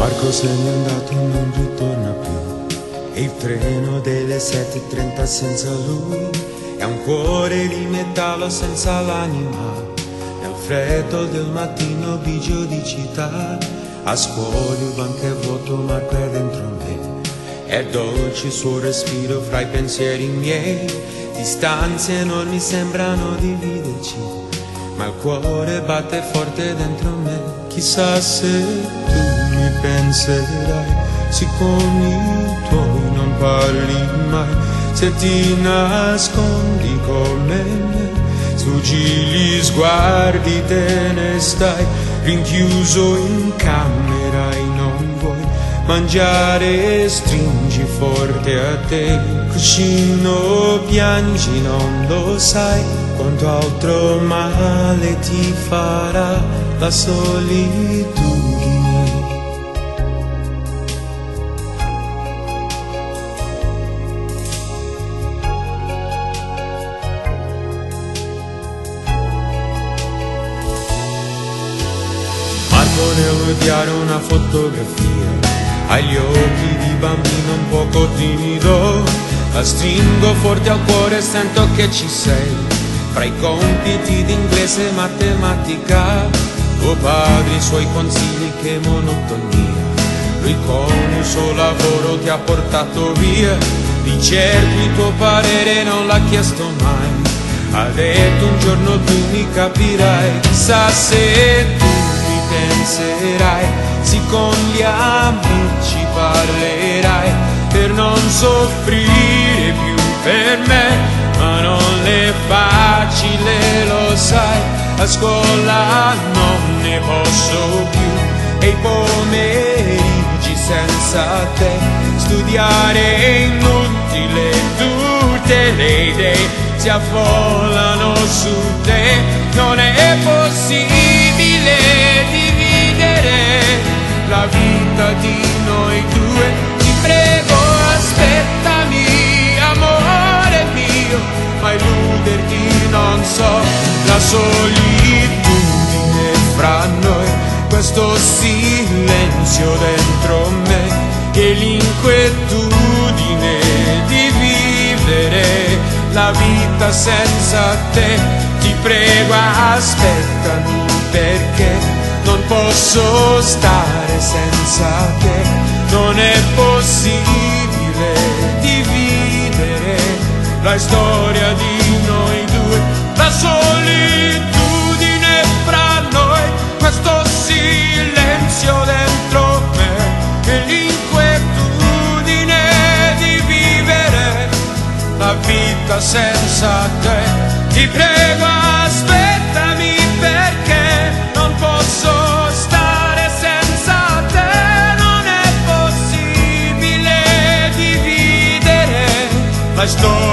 Marco se n'è andato, non ritorna più, e il treno delle 7:30 senza lui è un cuore di metallo senza l'anima. Nel freddo del mattino bigio di città, a scuola il banco è vuoto, Marco è dentro me. È dolce il suo respiro fra i pensieri miei, distanze enormi sembrano dividerci, ma il cuore batte forte dentro me. Chissà se tu mi penserai, se con i tuoi non parli mai, se ti nascondi come me, sfuggi gli sguardi, te ne stai rinchiuso in camera e non vuoi mangiare, stringi forte a te il cuscino, piangi, non lo sai quanto altro male ti farà la solitudine. Marco nell'odiare una fotografia, hai gli occhi di bambino un poco timido, la stringo forte al cuore e sento che ci sei, fra i compiti di inglese e matematica, tuo padre, i suoi consigli, che monotonia, lui con il suo lavoro ti ha portato via, di certo il tuo parere non l'ha chiesto mai, ha detto un giorno tu mi capirai. Chissà se tu mi penserai, sì con gli amici parlerai, per non soffrire più per me, ma non è facile, lo sai, a scuola non ne posso più, e i pomeriggi senza te, studiare è inutile, tutte le idee si affollano su te, non è possibile dividere la vita di noi due, ti prego aspettami amore mio, ma illuderti non so, la solitudine fra noi, questo silenzio dentro me e l'inquietudine di vivere la vita senza te, ti prego aspettami perché non posso stare senza te, non è possibile dividere la storia di noi due, la solitudine fra noi, questo silenzio dentro me e l'inquietudine di vivere la vita senza te, ti prego aspettami perché non posso stare senza te, non è possibile dividere la storia